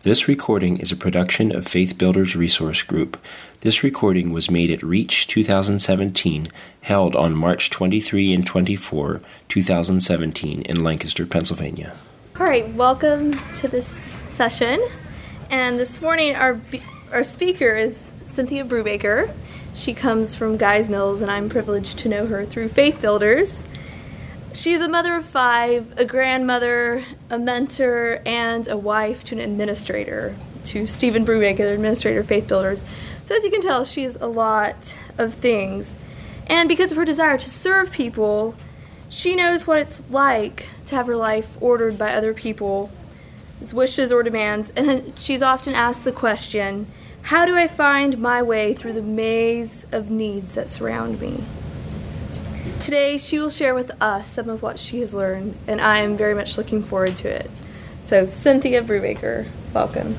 This recording is a production of Faith Builders Resource Group. This recording was made at Reach 2017, held on March 23 and 24, 2017 in Lancaster, Pennsylvania. All right, welcome to this session. And this morning our speaker is Cynthia Brubaker. She comes from Guys Mills, and I'm privileged to know her through Faith Builders. She's a mother of 5, a grandmother, a mentor, and a wife to an administrator, to Stephen Brubaker, administrator of Faith Builders. So as you can tell, she is a lot of things. And because of her desire to serve people, she knows what it's like to have her life ordered by other people's wishes or demands. And she's often asked the question, how do I find my way through the maze of needs that surround me? Today, she will share with us some of what she has learned, and I am very much looking forward to it. So, Cynthia Brubaker, welcome.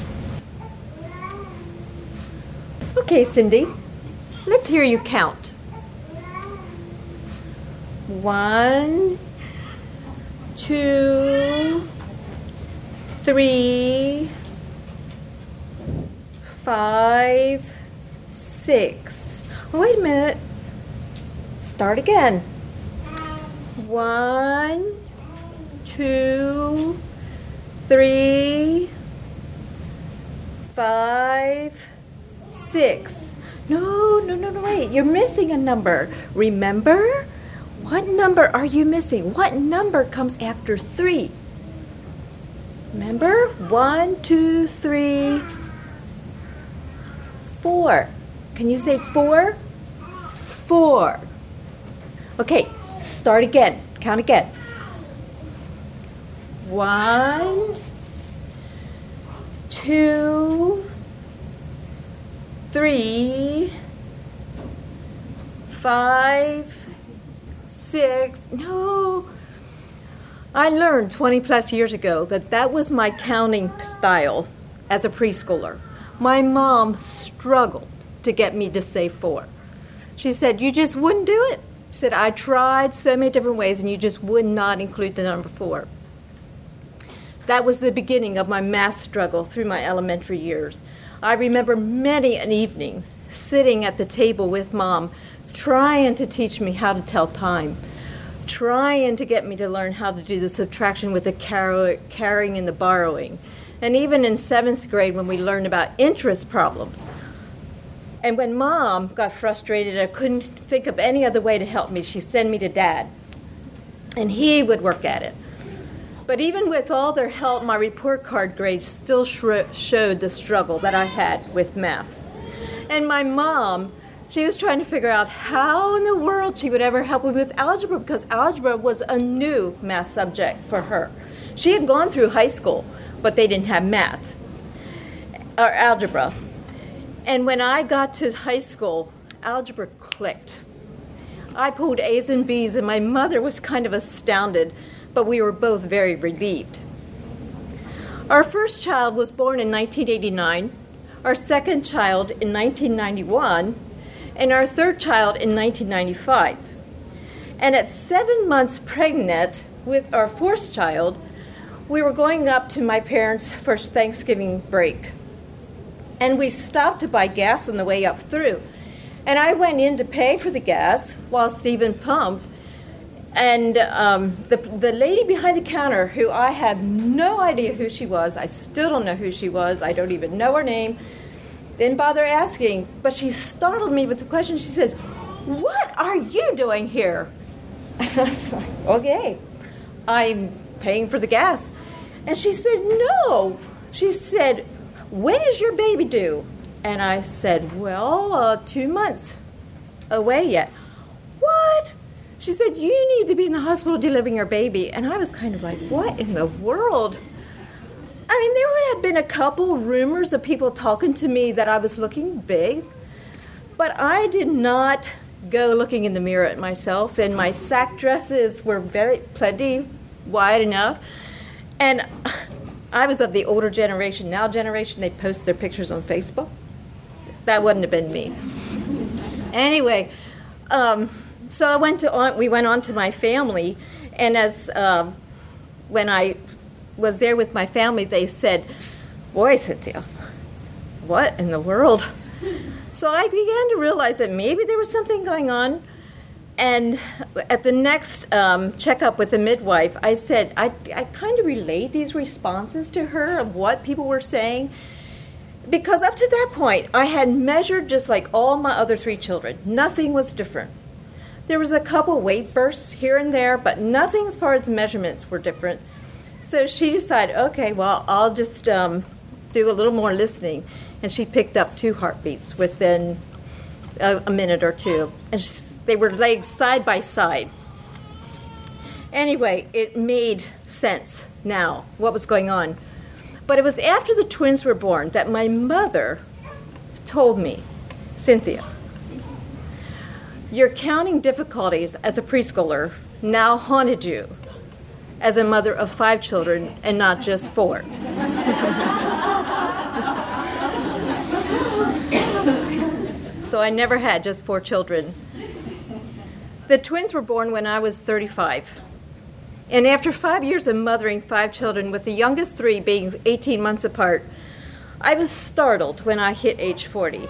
Okay, Cindy, let's hear you count. 1, 2, 3, 5, 6. Wait a minute. Start again. 1, 2, 3, 5, 6. No, wait. You're missing a number. Remember? What number are you missing? What number comes after 3? Remember? 1, 2, 3, 4. Can you say 4? 4. Okay, start again. Count again. 1, 2, 3, 5, 6. No. I learned 20 plus years ago that was my counting style as a preschooler. My mom struggled to get me to say 4. She said, you just wouldn't do it. She said, I tried so many different ways, and you just would not include the number 4. That was the beginning of my math struggle through my elementary years. I remember many an evening sitting at the table with Mom, trying to teach me how to tell time, trying to get me to learn how to do the subtraction with the carrying and the borrowing. And even in 7th grade, when we learned about interest problems, and when Mom got frustrated, I couldn't think of any other way to help me, she'd send me to Dad, and he would work at it. But even with all their help, my report card grades still showed the struggle that I had with math. And my mom, she was trying to figure out how in the world she would ever help me with algebra, because algebra was a new math subject for her. She had gone through high school, but they didn't have math or algebra. And when I got to high school, algebra clicked. I pulled A's and B's, and my mother was kind of astounded, but we were both very relieved. Our first child was born in 1989, our second child in 1991, and our third child in 1995. And at 7 months pregnant with our fourth child, we were going up to my parents' for Thanksgiving break. And we stopped to buy gas on the way up through. And I went in to pay for the gas while Stephen pumped. And the lady behind the counter, who I have no idea who she was, I still don't know who she was, I don't even know her name, didn't bother asking, but she startled me with the question. She says, what are you doing here? Okay, I'm paying for the gas. And she said, no. She said, when is your baby due? And I said, well, 2 months away yet. What? She said, you need to be in the hospital delivering your baby. And I was kind of like, what in the world? I mean, there have been a couple rumors of people talking to me that I was looking big, but I did not go looking in the mirror at myself, and my sack dresses were plenty wide enough. And I was of the older generation. Now generation, they post their pictures on Facebook. That wouldn't have been me. Anyway, so we went on to my family, and when I was there with my family, they said, Boy, Cynthia, what in the world? So I began to realize that maybe there was something going on. And at the next checkup with the midwife, I said, I kind of relayed these responses to her of what people were saying. Because up to that point, I had measured just like all my other 3 children. Nothing was different. There was a couple weight bursts here and there, but nothing as far as measurements were different. So she decided, okay, well, I'll just do a little more listening. And she picked up 2 heartbeats within a minute or two. And they were laid side by side. Anyway, it made sense now what was going on. But it was after the twins were born that my mother told me, Cynthia, your counting difficulties as a preschooler now haunted you as a mother of 5 children and not just 4. So I never had just 4 children. The twins were born when I was 35. And after 5 years of mothering 5 children, with the youngest 3 being 18 months apart, I was startled when I hit age 40.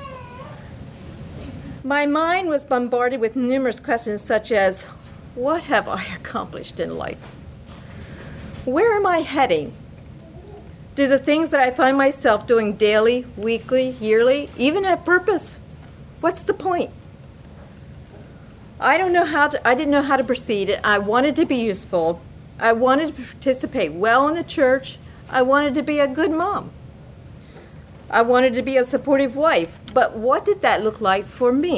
My mind was bombarded with numerous questions such as, what have I accomplished in life? Where am I heading? Do the things that I find myself doing daily, weekly, yearly, even have purpose? What's the point? I didn't know how to proceed. I wanted to be useful. I wanted to participate well in the church. I wanted to be a good mom. I wanted to be a supportive wife. But what did that look like for me?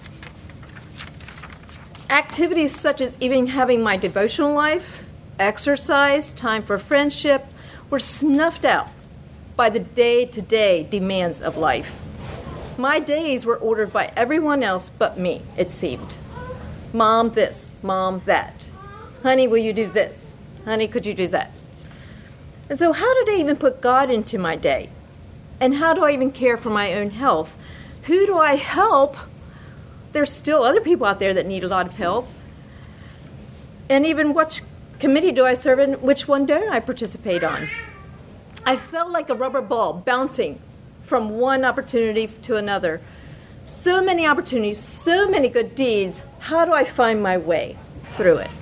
Activities such as even having my devotional life, exercise, time for friendship, were snuffed out by the day-to-day demands of life. My days were ordered by everyone else but me, it seemed. Mom this, Mom that. Honey, will you do this? Honey, could you do that? And so how did I even put God into my day? And how do I even care for my own health? Who do I help? There's still other people out there that need a lot of help. And even which committee do I serve in? Which one don't I participate on? I felt like a rubber ball bouncing from one opportunity to another. So many opportunities, so many good deeds. How do I find my way through it?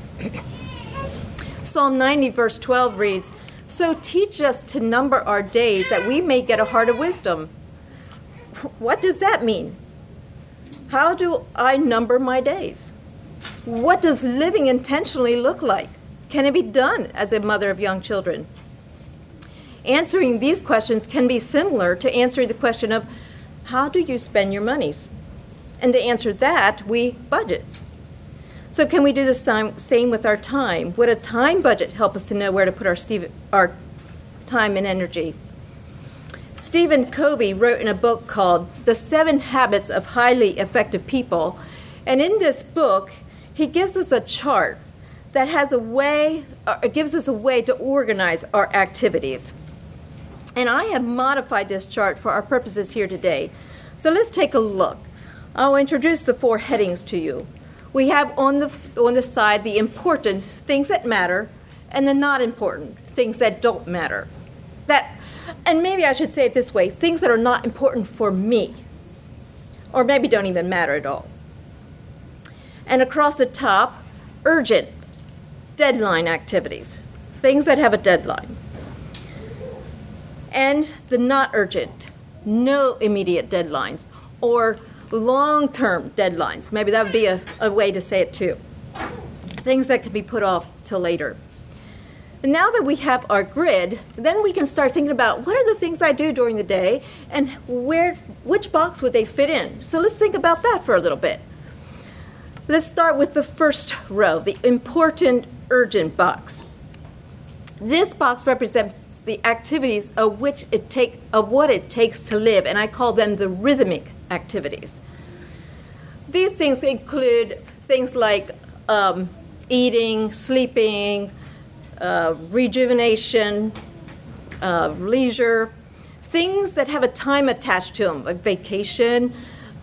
Psalm 90, verse 12 reads, "So teach us to number our days that we may get a heart of wisdom." What does that mean? How do I number my days? What does living intentionally look like? Can it be done as a mother of young children? Answering these questions can be similar to answering the question of, how do you spend your monies? And to answer that, we budget. So can we do the same with our time? Would a time budget help us to know where to put our time and energy? Stephen Covey wrote in a book called The 7 Habits of Highly Effective People. And in this book, he gives us a chart that has gives us a way to organize our activities. And I have modified this chart for our purposes here today. So let's take a look. I'll introduce the 4 headings to you. We have on the side the important things that matter and the not important things that don't matter. And maybe I should say it this way, things that are not important for me, or maybe don't even matter at all. And across the top, urgent deadline activities, things that have a deadline. And the not urgent, no immediate deadlines, or long-term deadlines. Maybe that would be a way to say it too. Things that can be put off till later. And now that we have our grid, then we can start thinking about what are the things I do during the day and which box would they fit in. So let's think about that for a little bit. Let's start with the first row, the important urgent box. This box represents the activities of what it takes to live, and I call them the rhythmic activities. These things include things like eating, sleeping, rejuvenation, leisure, things that have a time attached to them, like vacation,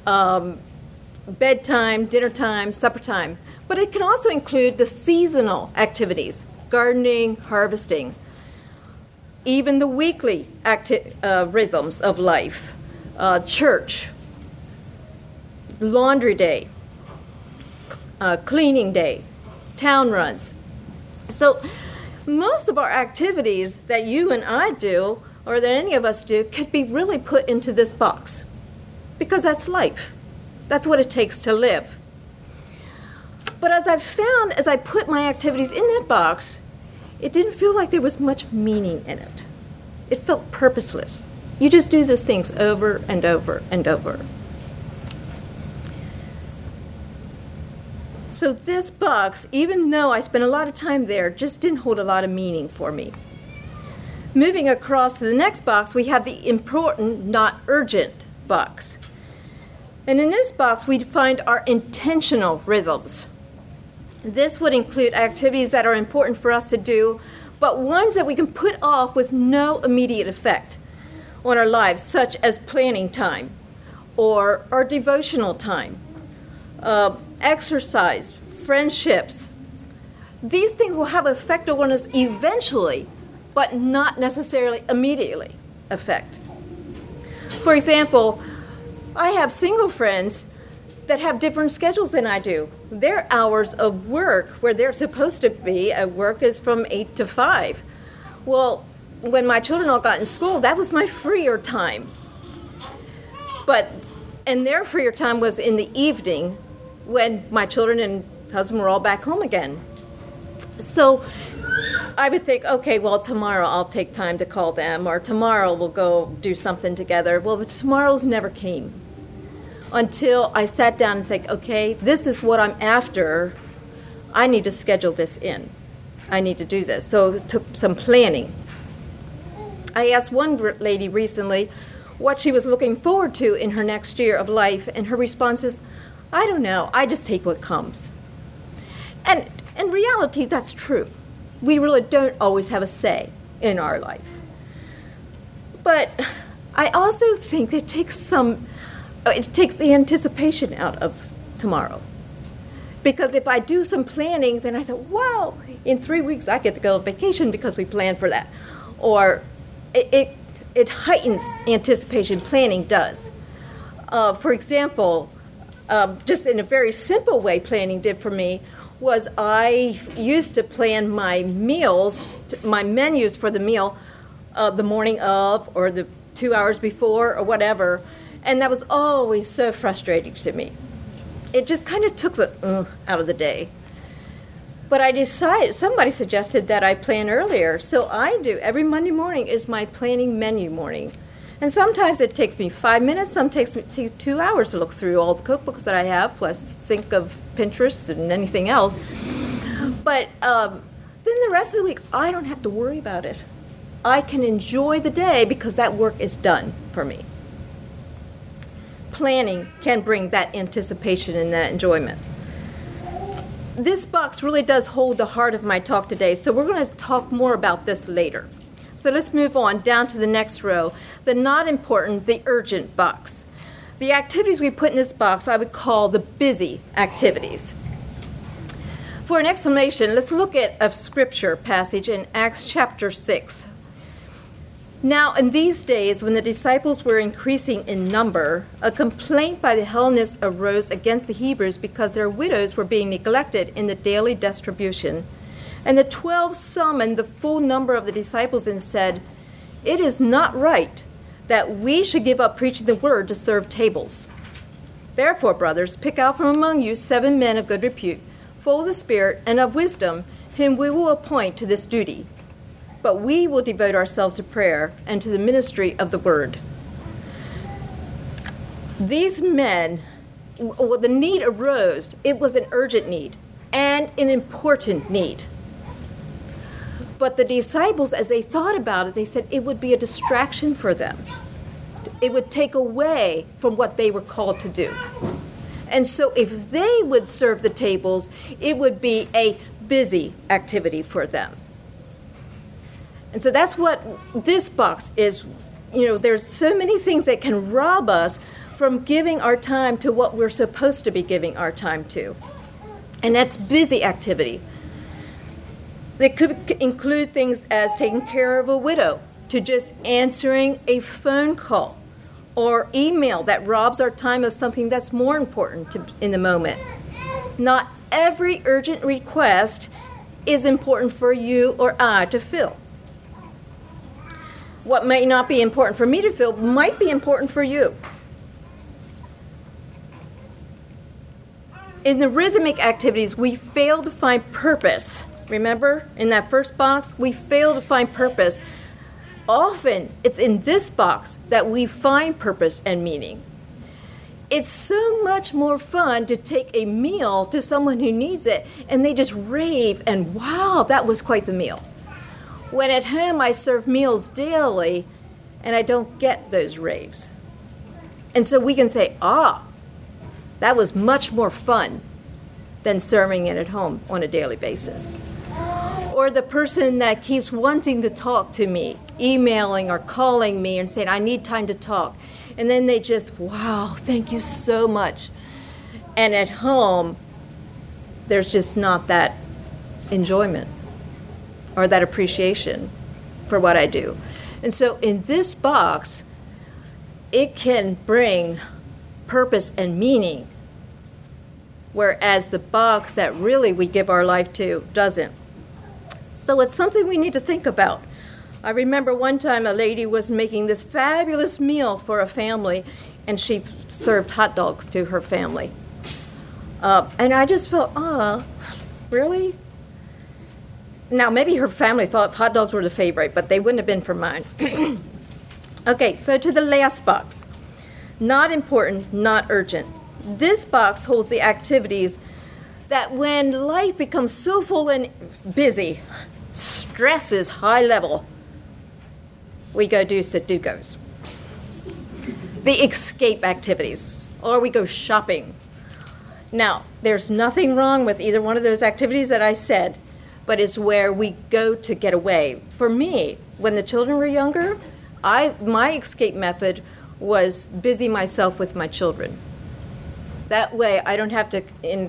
bedtime, dinner time, supper time. But it can also include the seasonal activities, gardening, harvesting. even the weekly rhythms of life, church, laundry day, cleaning day, town runs. So most of our activities that you and I do, or that any of us do, could be really put into this box, because that's life. That's what it takes to live. But as I've found, as I put my activities in that box, it didn't feel like there was much meaning in it. It felt purposeless. You just do those things over and over and over. So this box, even though I spent a lot of time there, just didn't hold a lot of meaning for me. Moving across to the next box, we have the important, not urgent box. And in this box, we'd find our intentional rhythms. This would include activities that are important for us to do, but ones that we can put off with no immediate effect on our lives, such as planning time or our devotional time, exercise, friendships. These things will have an effect on us eventually, but not necessarily immediately effect. For example, I have single friends that have different schedules than I do. Their hours of work, where they're supposed to be at work, is from 8 to 5. Well, when my children all got in school, that was my freer time. And their freer time was in the evening when my children and husband were all back home again. So I would think, okay, well, tomorrow I'll take time to call them, or tomorrow we'll go do something together. Well, the tomorrows never came until I sat down and think, okay, this is what I'm after. I need to schedule this in. I need to do this. So it took some planning. I asked one lady recently what she was looking forward to in her next year of life, and her response is, I don't know, I just take what comes. And in reality, that's true. We really don't always have a say in our life. But I also think it takes the anticipation out of tomorrow. Because if I do some planning, then I thought, wow, in 3 weeks I get to go on vacation because we planned for that. Or it heightens anticipation, planning does. For example, just in a very simple way planning did for me was I used to plan my meals, my menus for the meal the morning of or the 2 hours before or whatever, and that was always so frustrating to me. It just kind of took the out of the day. But I decided, somebody suggested that I plan earlier, so I do. Every Monday morning is my planning menu morning. And sometimes it takes me 5 minutes, some takes me 2 hours to look through all the cookbooks that I have, plus think of Pinterest and anything else. But then the rest of the week, I don't have to worry about it. I can enjoy the day because that work is done for me. Planning can bring that anticipation and that enjoyment. This box really does hold the heart of my talk today, so we're going to talk more about this later. So let's move on down to the next row, the not important, the urgent box. The activities we put in this box I would call the busy activities. For an explanation, let's look at a scripture passage in Acts chapter 6. Now, in these days, when the disciples were increasing in number, a complaint by the Hellenists arose against the Hebrews because their widows were being neglected in the daily distribution. And the 12 summoned the full number of the disciples and said, "It is not right that we should give up preaching the word to serve tables. Therefore, brothers, pick out from among you 7 men of good repute, full of the Spirit and of wisdom, whom we will appoint to this duty. But we will devote ourselves to prayer and to the ministry of the word." These men, well, the need arose. It was an urgent need and an important need. But the disciples, as they thought about it, they said it would be a distraction for them. It would take away from what they were called to do. And so if they would serve the tables, it would be a busy activity for them. And so that's what this box is. There's so many things that can rob us from giving our time to what we're supposed to be giving our time to. And that's busy activity. They could include things as taking care of a widow, to just answering a phone call or email that robs our time of something that's more important in the moment. Not every urgent request is important for you or I to fill. What may not be important for me to fill might be important for you. In the rhythmic activities, we fail to find purpose. Remember, in that first box, we fail to find purpose. Often, it's in this box that we find purpose and meaning. It's so much more fun to take a meal to someone who needs it, and they just rave, and wow, that was quite the meal. When at home I serve meals daily, and I don't get those raves. And so we can say, that was much more fun than serving it at home on a daily basis. Or the person that keeps wanting to talk to me, emailing or calling me and saying, I need time to talk. And then they just, wow, thank you so much. And at home, there's just not that enjoyment or that appreciation for what I do. And so in this box, it can bring purpose and meaning, whereas the box that really we give our life to doesn't. So it's something we need to think about. I remember one time a lady was making this fabulous meal for a family, and she served hot dogs to her family. And I just felt, really? Now, maybe her family thought hot dogs were the favorite, but they wouldn't have been for mine. Okay, so to the last box. Not important, not urgent. This box holds the activities that when life becomes so full and busy, stress is high level, we go do Sudokus. The escape activities, or we go shopping. Now, there's nothing wrong with either one of those activities that I said, but it's where we go to get away. For me, when the children were younger, my escape method was busy myself with my children. That way, I don't have to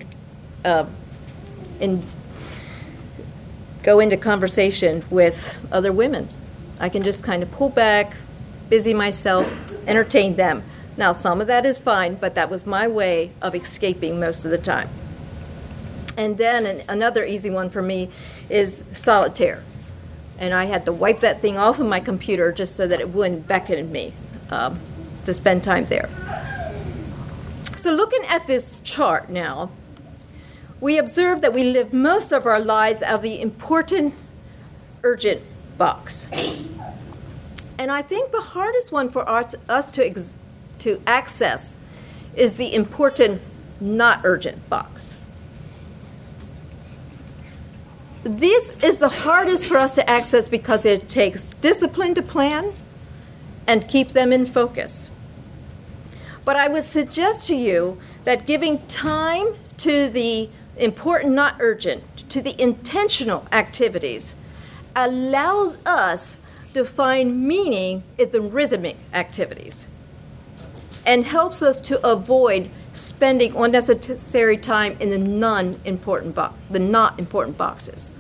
go into conversation with other women. I can just kind of pull back, busy myself, entertain them. Now, some of that is fine, but that was my way of escaping most of the time. And then another easy one for me is solitaire. And I had to wipe that thing off of my computer just so that it wouldn't beckon me to spend time there. So looking at this chart now, we observe that we live most of our lives out of the important, urgent box. And I think the hardest one for us to access is the important, not urgent box. This is the hardest for us to access because it takes discipline to plan and keep them in focus. But I would suggest to you that giving time to the important, not urgent, to the intentional activities allows us to find meaning in the rhythmic activities and helps us to avoid spending unnecessary time in the not important boxes.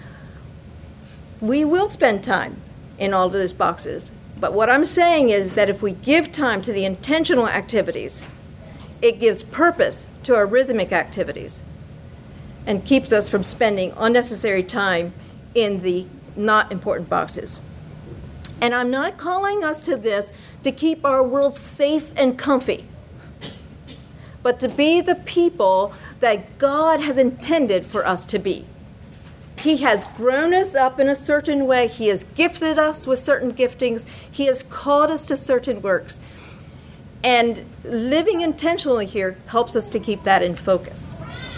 We will spend time in all of those boxes, but what I'm saying is that if we give time to the intentional activities, it gives purpose to our rhythmic activities and keeps us from spending unnecessary time in the not important boxes. And I'm not calling us to this to keep our world safe and comfy, but to be the people that God has intended for us to be. He has grown us up in a certain way. He has gifted us with certain giftings. He has called us to certain works. And living intentionally here helps us to keep that in focus.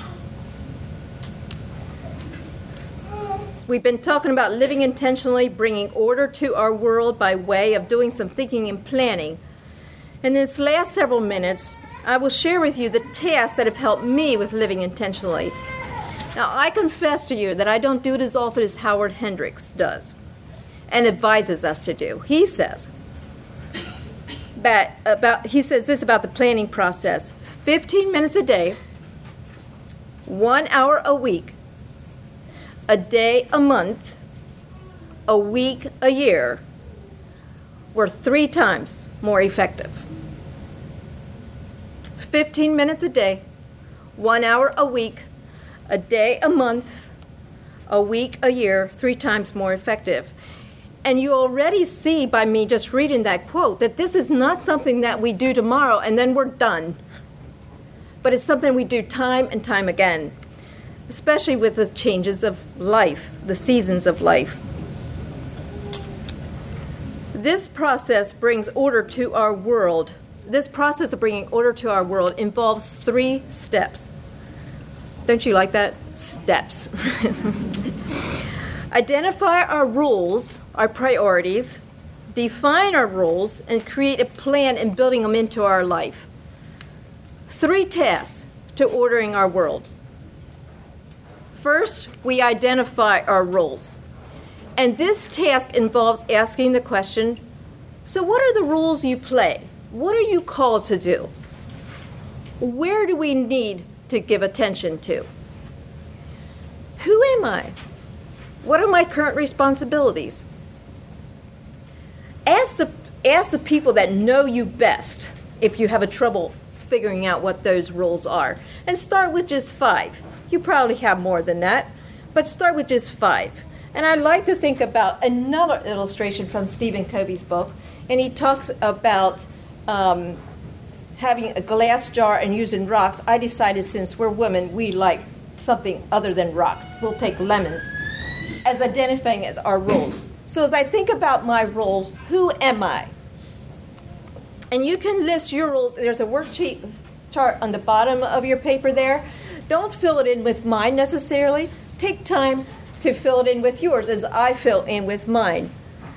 We've been talking about living intentionally, bringing order to our world by way of doing some thinking and planning. In this last several minutes, I will share with you the tasks that have helped me with living intentionally. Now, I confess to you that I don't do it as often as Howard Hendricks does and advises us to do. He says this about the planning process: 15 minutes a day, 1 hour a week, a day a month, a week a year, were 3 times more effective. 15 minutes a day, 1 hour a week, a day a month, a week a year, 3 times more effective. And you already see by me just reading that quote that this is not something that we do tomorrow and then we're done. But it's something we do time and time again, especially with the changes of life, the seasons of life. This process brings order to our world. This process of bringing order to our world involves 3 steps. Don't you like that? Steps. Identify our rules, our priorities, define our rules, and create a plan in building them into our life. 3 tasks to ordering our world. First, we identify our rules. And this task involves asking the question, so what are the rules you play? What are you called to do? Where do we need to give attention to? Who am I? What are my current responsibilities? Ask the people that know you best if you have a trouble figuring out what those rules are. And start with just 5. You probably have more than that, but start with just 5. And I'd like to think about another illustration from Stephen Covey's book, and he talks about having a glass jar and using rocks. I decided since we're women, we like something other than rocks. We'll take lemons as identifying as our roles. So as I think about my roles, who am I? And you can list your roles. There's a worksheet chart on the bottom of your paper there. Don't fill it in with mine necessarily. Take time to fill it in with yours as I fill in with mine.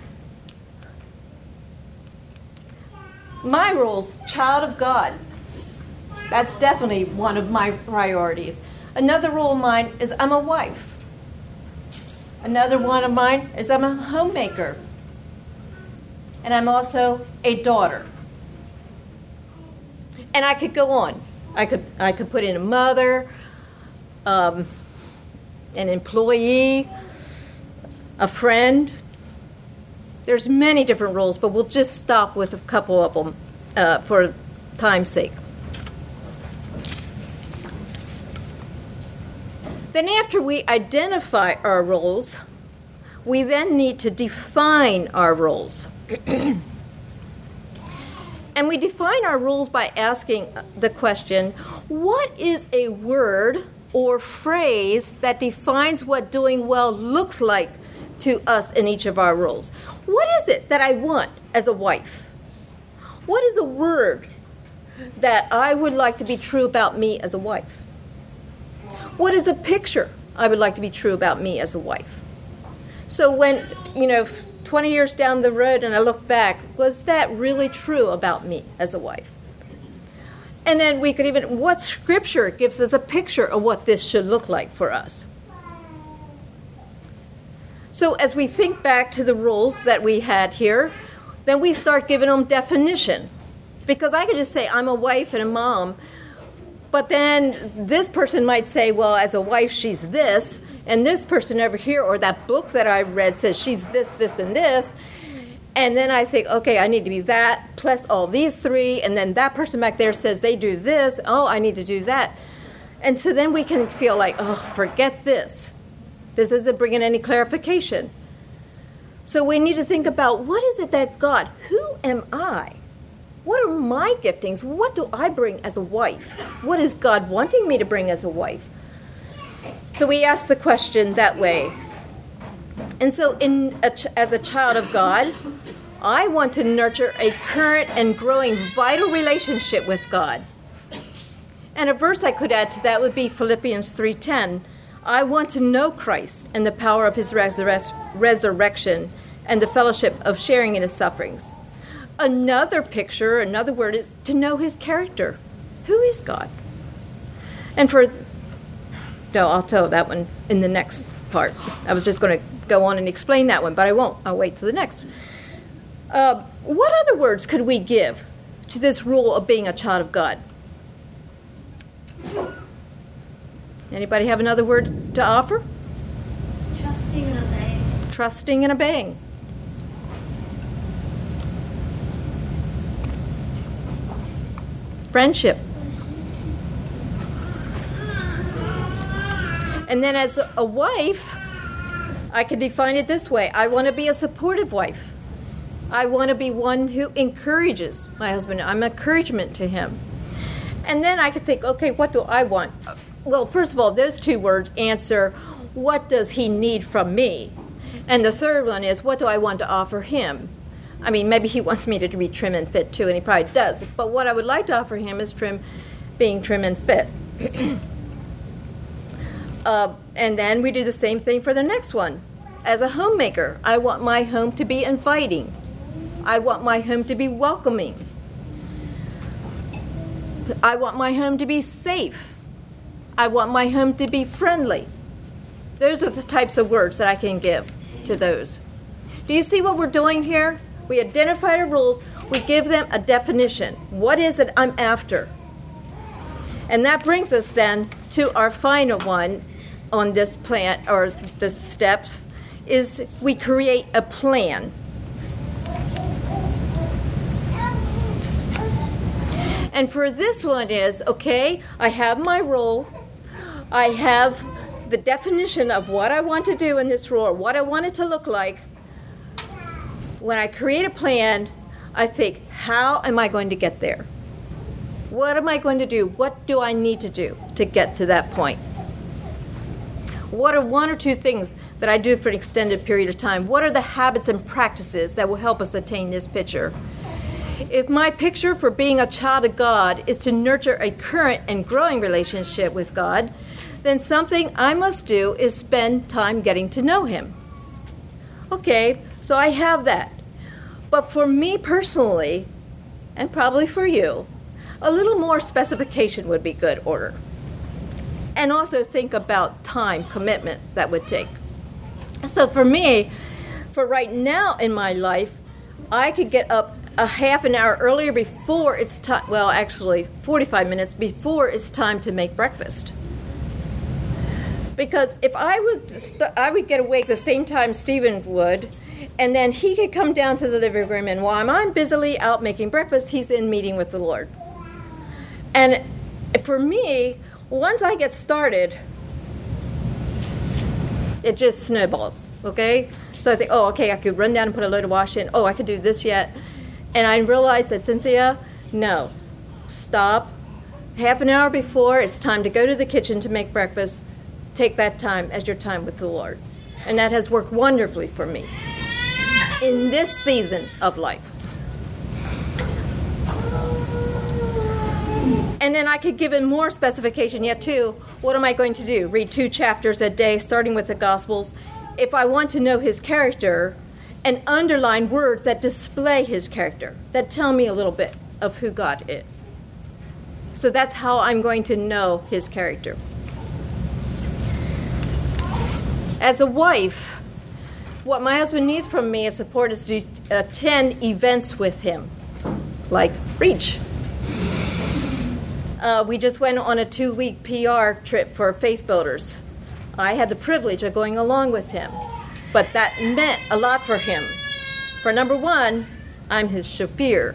My roles, child of God. That's definitely one of my priorities. Another role of mine is I'm a wife. Another one of mine is I'm a homemaker. And I'm also a daughter. And I could go on. I could put in a mother, an employee, a friend. There's many different roles, but we'll just stop with a couple of them for time's sake. Then after we identify our roles, we then need to define our roles. And we define our roles by asking the question, what is a word or phrase that defines what doing well looks like to us in each of our roles? What is it that I want as a wife? What is a word that I would like to be true about me as a wife? What is a picture I would like to be true about me as a wife? So when, 20 years down the road and I look back, was that really true about me as a wife? And then we could even, what scripture gives us a picture of what this should look like for us? So as we think back to the rules that we had here, then we start giving them definition. Because I could just say, I'm a wife and a mom, but then this person might say, well, as a wife, she's this, and this person over here, or that book that I read says she's this, this, and this. And then I think, okay, I need to be that, plus all these 3, and then that person back there says they do this, oh, I need to do that. And so then we can feel like, oh, forget this. This isn't bringing any clarification. So we need to think about, what is it that God, who am I? What are my giftings? What do I bring as a wife? What is God wanting me to bring as a wife? So we ask the question that way. And so as a child of God, I want to nurture a current and growing vital relationship with God. And a verse I could add to that would be Philippians 3:10. I want to know Christ and the power of his resurrection and the fellowship of sharing in his sufferings. Another picture, another word is to know his character. Who is God? And I'll tell that one in the next part. I was just going to go on and explain that one, but I won't. I'll wait till the next. What other words could we give to this rule of being a child of God? Anybody have another word to offer? Trusting and obeying. Trusting and obeying. friendship. And then as a wife, I could define it this way. I want to be a supportive wife. I want to be one who encourages my husband. I'm an encouragement to him. And then I could think, okay, what do I want? Well, first of all, those two words answer, what does he need from me? And the third one is, what do I want to offer him? I mean, maybe he wants me to be trim and fit too, and he probably does. But what I would like to offer him is being trim and fit. And then we do the same thing for the next one. As a homemaker, I want my home to be inviting. I want my home to be welcoming. I want my home to be safe. I want my home to be friendly. Those are the types of words that I can give to those. Do you see what we're doing here? We identify the rules. We give them a definition. What is it I'm after? And that brings us then to our final one on this plan, or the steps, is we create a plan. And for this one is, okay, I have my role. I have the definition of what I want to do in this role, what I want it to look like. When I create a plan, I think, how am I going to get there? What am I going to do? What do I need to do to get to that point? What are one or two things that I do for an extended period of time? What are the habits and practices that will help us attain this picture? If my picture for being a child of God is to nurture a current and growing relationship with God, then something I must do is spend time getting to know Him. Okay, so I have that. But for me personally, and probably for you, a little more specification would be good order. And also think about time commitment that would take. So for me, for right now in my life, I could get up a half an hour earlier before it's time, well, actually 45 minutes before it's time to make breakfast. Because if I would get awake the same time Stephen would, and then he could come down to the living room, and while I'm busily out making breakfast, he's in meeting with the Lord. And for me, once I get started, it just snowballs, okay? So I think, oh, okay, I could run down and put a load of wash in. Oh, I could do this yet. And I realized that, Cynthia, no, stop. Half an hour before it's time to go to the kitchen to make breakfast, take that time as your time with the Lord. And that has worked wonderfully for me in this season of life. And then I could give it more specification yet too. What am I going to do? Read 2 chapters a day, starting with the Gospels. If I want to know His character, and underline words that display His character, that tell me a little bit of who God is. So that's how I'm going to know His character. As a wife, what my husband needs from me as support is to attend events with him, like Reach. We just went on a 2-week PR trip for Faith Builders. I had the privilege of going along with him, but that meant a lot for him. For number one, I'm his chauffeur.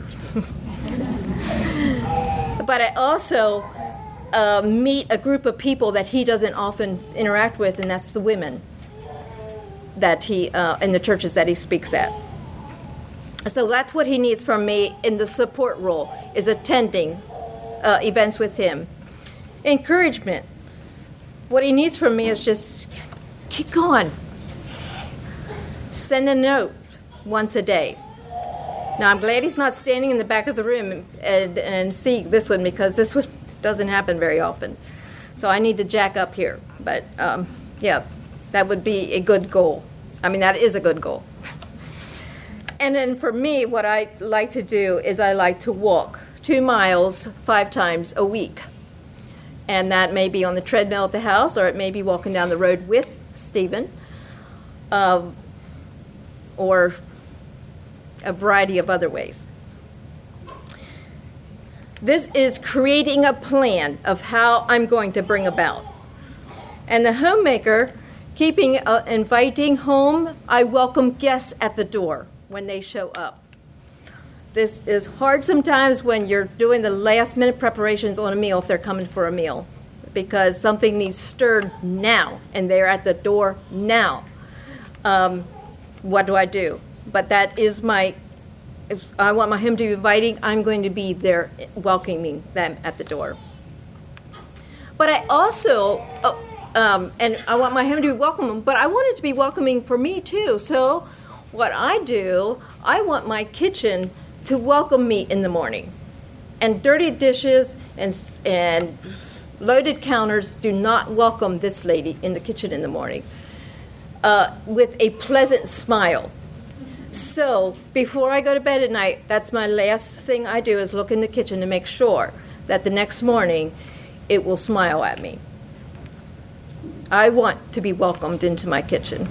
But I also meet a group of people that he doesn't often interact with, and that's the women that he in the churches that he speaks at. So that's what he needs from me in the support role, is attending events with him. Encouragement. What he needs from me is just keep going. Send a note once a day. Now, I'm glad he's not standing in the back of the room and see this one, because this one doesn't happen very often. So I need to jack up here. But, yeah, that would be a good goal. I mean, that is a good goal. And then for me, what I like to do is I like to walk 2 miles 5 times a week. And that may be on the treadmill at the house, or it may be walking down the road with Stephen, or a variety of other ways. This is creating a plan of how I'm going to bring about. And the homemaker, inviting home, I welcome guests at the door when they show up. This is hard sometimes when you're doing the last-minute preparations on a meal if they're coming for a meal, because something needs stirred now, and they're at the door now. What do I do? But that is if I want my home to be inviting, I'm going to be there welcoming them at the door. But I also, and I want my home to be welcoming, but I want it to be welcoming for me too. So what I do, I want my kitchen to welcome me in the morning. And dirty dishes and loaded counters do not welcome this lady in the kitchen in the morning with a pleasant smile. So before I go to bed at night, that's my last thing I do is look in the kitchen to make sure that the next morning it will smile at me. I want to be welcomed into my kitchen.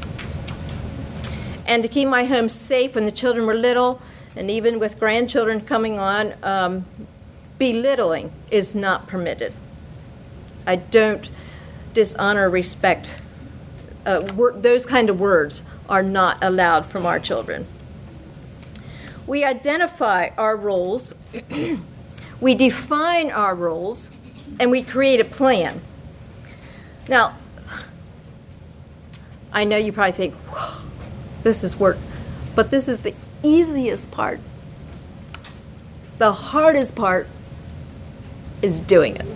And to keep my home safe when the children were little, and even with grandchildren coming on, belittling is not permitted. I don't dishonor, respect. Those kind of words are not allowed from our children. We identify our roles, we define our roles, and we create a plan. Now, I know you probably think, whoa, this is work, but this is the easiest part. The hardest part is doing it.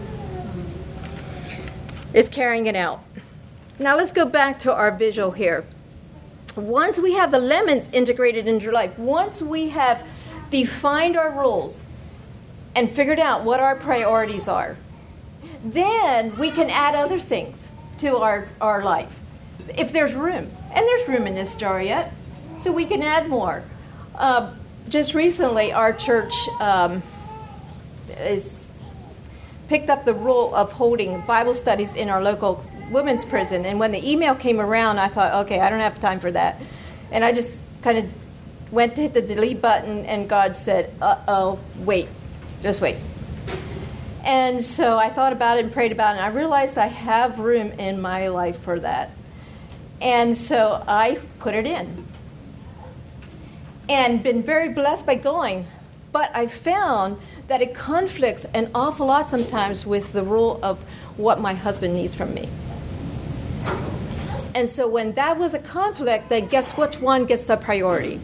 Is carrying it out. Now let's go back to our visual here. Once we have the lemons integrated into your life, once we have defined our roles and figured out what our priorities are, then we can add other things to our life. If there's room, and there's room in this jar yet, so we can add more. Just recently, our church is picked up the rule of holding Bible studies in our local women's prison. And when the email came around, I thought, okay, I don't have time for that. And I just kind of went to hit the delete button, and God said, wait, just wait. And so I thought about it and prayed about it, and I realized I have room in my life for that. And so I put it in. And been very blessed by going. But I found that it conflicts an awful lot sometimes with the rule of what my husband needs from me. And so when that was a conflict, then guess which one gets the priority?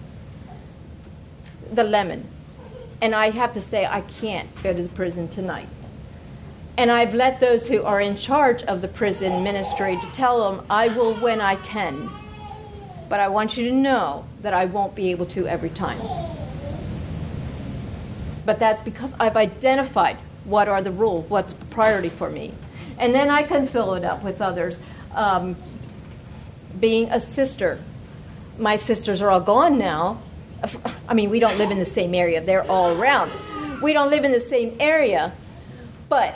The lemon. And I have to say, I can't go to the prison tonight. And I've let those who are in charge of the prison ministry to tell them, I will when I can. But I want you to know that I won't be able to every time. But that's because I've identified what are the rules, what's priority for me. And then I can fill it up with others. Being a sister. My sisters are all gone now. I mean, we don't live in the same area. They're all around. We don't live in the same area. But,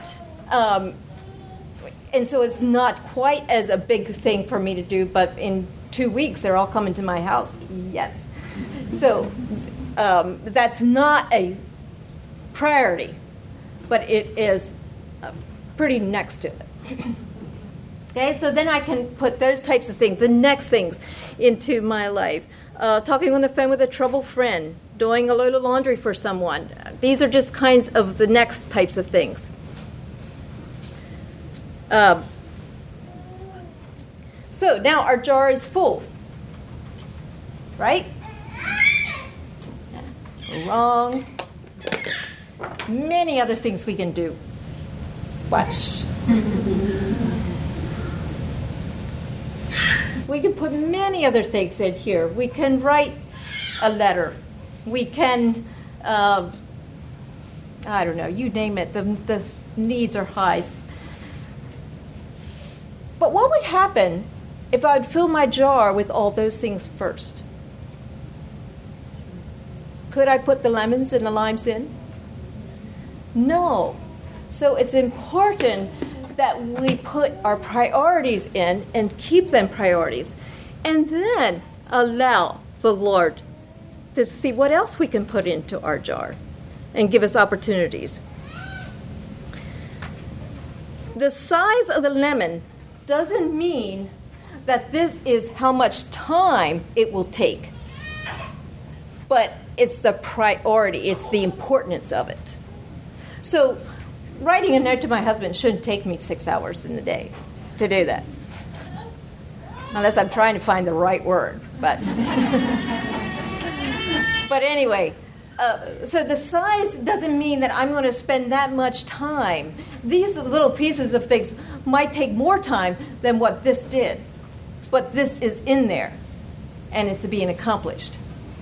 and so it's not quite as a big thing for me to do, but in 2 weeks, they're all coming to my house. Yes. So that's not a priority, but it is pretty next to it. Okay, so then I can put those types of things, the next things, into my life. Talking on the phone with a troubled friend, doing a load of laundry for someone. These are just kinds of the next types of things. So now our jar is full, right? Wrong. Many other things we can do. Watch. We can put many other things in here. We can write a letter. We can, I don't know, you name it. The needs are high. But what would happen if I would fill my jar with all those things first? Could I put the lemons and the limes in? No. So it's important that we put our priorities in and keep them priorities. And then allow the Lord to see what else we can put into our jar and give us opportunities. The size of the lemon doesn't mean that this is how much time it will take. But It's the priority. It's the importance of it. So writing a note to my husband shouldn't take me 6 hours in the day to do that. Unless I'm trying to find the right word. But anyway, so the size doesn't mean that I'm going to spend that much time. These little pieces of things might take more time than what this did. But this is in there, and it's being accomplished.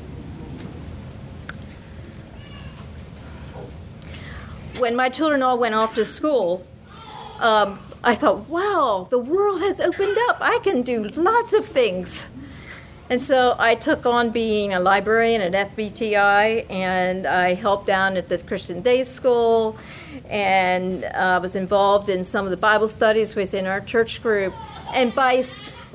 When my children all went off to school, I thought, wow, the world has opened up. I can do lots of things. And so I took on being a librarian at FBTI, and I helped down at the Christian Day School, and was involved in some of the Bible studies within our church group. And by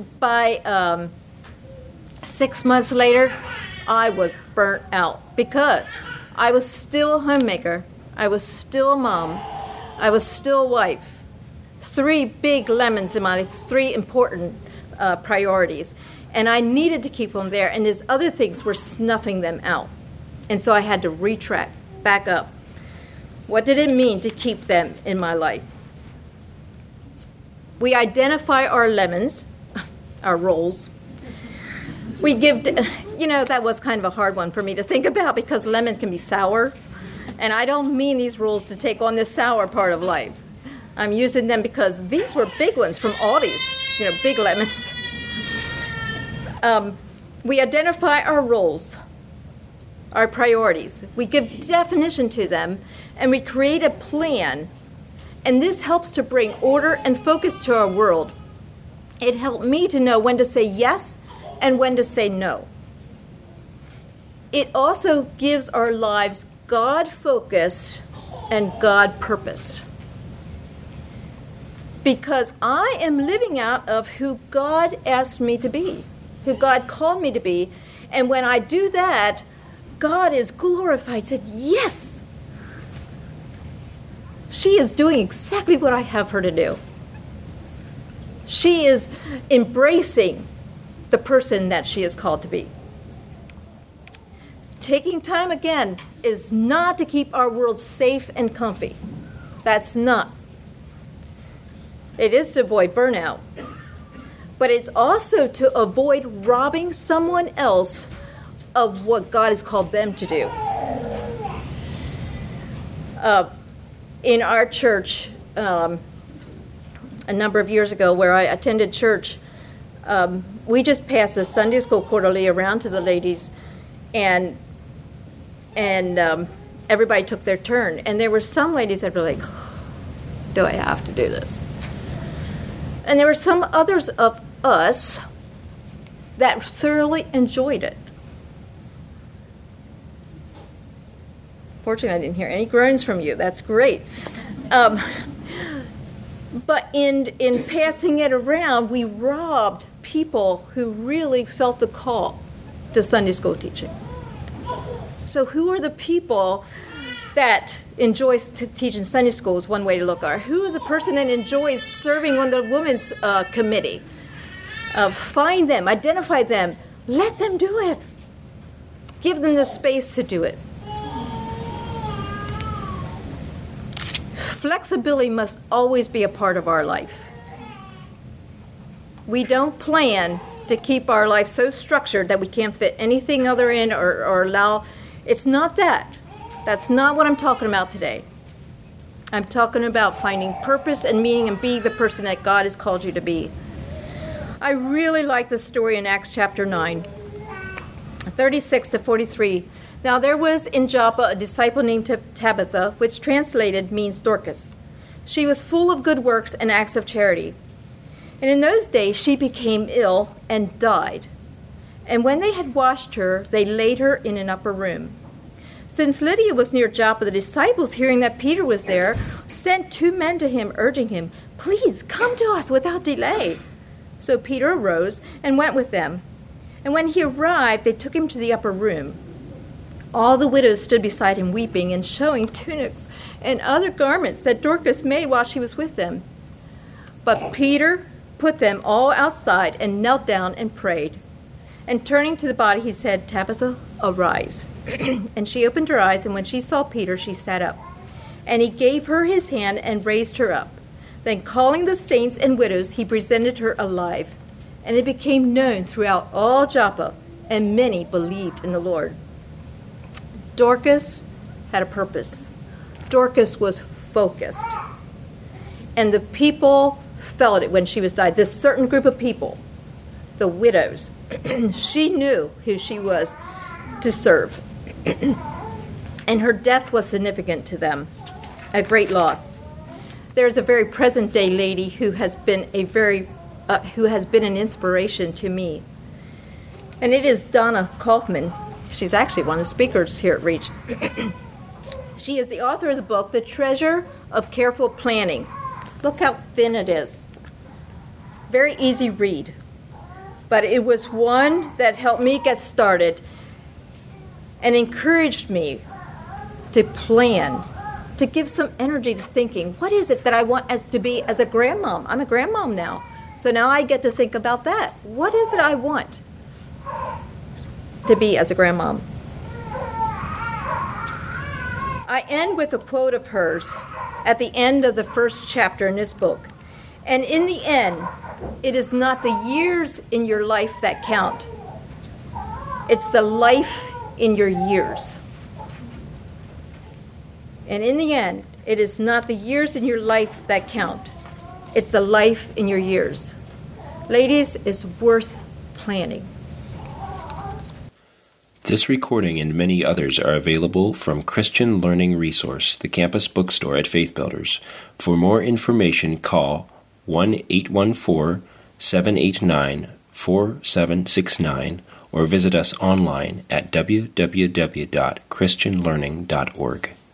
6 months later, I was burnt out because I was still a homemaker. I was still a mom. I was still a wife. 3 big lemons in my life, 3 important priorities. And I needed to keep them there, and these other things were snuffing them out. And so I had to retract, back up. What did it mean to keep them in my life? We identify our lemons, our roles. We give, that was kind of a hard one for me to think about because lemon can be sour. And I don't mean these rules to take on the sour part of life. I'm using them because these were big ones from Aldi's, big lemons. We identify our roles, our priorities. We give definition to them, and we create a plan. And this helps to bring order and focus to our world. It helped me to know when to say yes and when to say no. It also gives our lives God-focused and God-purposed. Because I am living out of who God asked me to be, who God called me to be. And when I do that, God is glorified. Said, yes, she is doing exactly what I have her to do. She is embracing the person that she is called to be. Taking time, again, is not to keep our world safe and comfy. That's not. It is to avoid burnout. But it's also to avoid robbing someone else of what God has called them to do. In our church, a number of years ago, where I attended church, we just passed the Sunday school quarterly around to the ladies, and everybody took their turn. And there were some ladies that were like, do I have to do this? And there were some others of us that thoroughly enjoyed it. Fortunately, I didn't hear any groans from you. That's great. But in passing it around, we robbed people who really felt the call to Sunday school teaching. So who are the people that enjoys teaching Sunday school is one way to look at it. Who is the person that enjoys serving on the women's committee? Find them, identify them, let them do it. Give them the space to do it. Flexibility must always be a part of our life. We don't plan to keep our life so structured that we can't fit anything other in or allow. It's not that. That's not what I'm talking about today. I'm talking about finding purpose and meaning and being the person that God has called you to be. I really like the story in Acts chapter 9, 36 to 43. Now there was in Joppa a disciple named Tabitha, which translated means Dorcas. She was full of good works and acts of charity. And in those days she became ill and died. And when they had washed her, they laid her in an upper room. Since Lydia was near Joppa, the disciples, hearing that Peter was there, sent 2 men to him, urging him, "Please come to us without delay." So Peter arose and went with them. And when he arrived, they took him to the upper room. All the widows stood beside him weeping and showing tunics and other garments that Dorcas made while she was with them. But Peter put them all outside and knelt down and prayed. And turning to the body, he said, "Tabitha, arise." And she opened her eyes, and when she saw Peter, she sat up. And he gave her his hand and raised her up. Then calling the saints and widows, he presented her alive. And it became known throughout all Joppa, and many believed in the Lord. Dorcas had a purpose. Dorcas was focused. And the people felt it when she was died. This certain group of people, the widows, she knew who she was to serve. And her death was significant to them, a great loss. There's a very present-day lady who has been an inspiration to me. And it is Donna Kaufman. She's actually one of the speakers here at Reach. She is the author of the book, The Treasure of Careful Planning. Look how thin it is. Very easy read. But it was one that helped me get started and encouraged me to plan, to give some energy to thinking, what is it that I want to be as a grandmom? I'm a grandmom now. So now I get to think about that. What is it I want to be as a grandmom? I end with a quote of hers at the end of the first chapter in this book. And in the end, it is not the years in your life that count. It's the life in your years. And in the end, it is not the years in your life that count. It's the life in your years. Ladies, it's worth planning. This recording and many others are available from Christian Learning Resource, the campus bookstore at Faith Builders. For more information, call 1-814-789-4769 or visit us online at www.christianlearning.org.